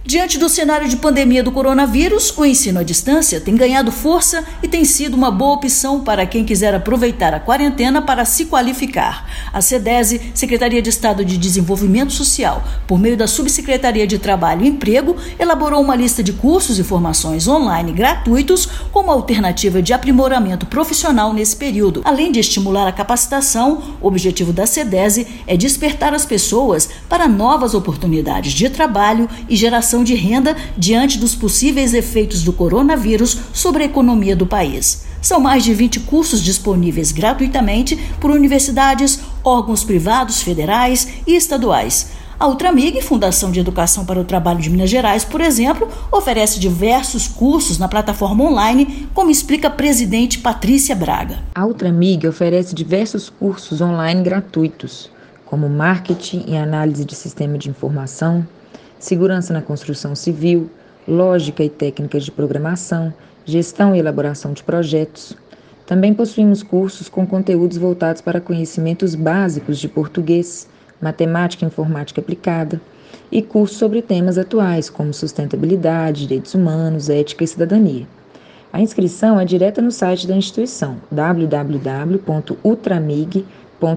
Diante do cenário de pandemia do coronavírus, o ensino à distância tem ganhado força e tem sido uma boa opção para quem quiser aproveitar a quarentena para se qualificar. A CEDESE, Secretaria de Estado de Desenvolvimento Social, por meio da Subsecretaria de Trabalho e Emprego, elaborou uma lista de cursos e formações online gratuitos como alternativa de aprimoramento profissional nesse período. Além de estimular a capacitação, o objetivo da CEDESE é despertar as pessoas para novas oportunidades de trabalho e geração de renda diante dos possíveis efeitos do coronavírus sobre a economia do país. São mais de 20 cursos disponíveis gratuitamente por universidades, órgãos privados, federais e estaduais. A Ultramig, Fundação de Educação para o Trabalho de Minas Gerais, por exemplo, oferece diversos cursos na plataforma online, como explica a presidente Patrícia Braga. A Ultramig oferece diversos cursos online gratuitos, como marketing e análise de sistema de informação, segurança na construção civil, lógica e técnicas de programação, gestão e elaboração de projetos. Também possuímos cursos com conteúdos voltados para conhecimentos básicos de português, matemática e informática aplicada, e cursos sobre temas atuais como sustentabilidade, direitos humanos, ética e cidadania. A inscrição é direta no site da instituição, www.ultramig.mg.gov.br.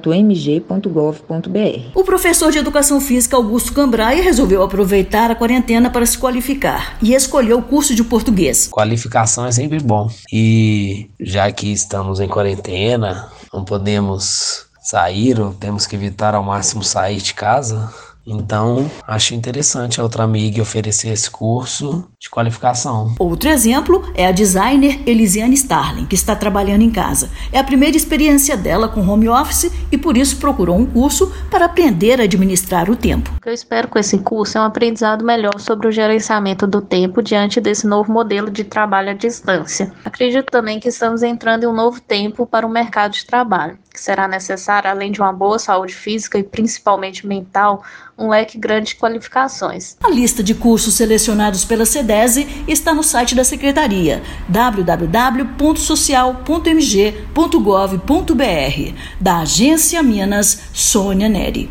O professor de Educação Física Augusto Cambraia resolveu aproveitar a quarentena para se qualificar e escolheu o curso de português. Qualificação é sempre bom e já que estamos em quarentena, não podemos sair ou temos que evitar ao máximo sair de casa. Então, acho interessante a Ultramig oferecer esse curso de qualificação. Outro exemplo é a designer Elisiane Starling, que está trabalhando em casa. É a primeira experiência dela com home office e por isso procurou um curso para aprender a administrar o tempo. O que eu espero com esse curso é um aprendizado melhor sobre o gerenciamento do tempo diante desse novo modelo de trabalho à distância. Acredito também que estamos entrando em um novo tempo para o mercado de trabalho, que será necessário, além de uma boa saúde física e principalmente mental, um leque grande de qualificações. A lista de cursos selecionados pela CEDESE está no site da Secretaria, www.social.mg.gov.br. Da Agência Minas, Sônia Neri.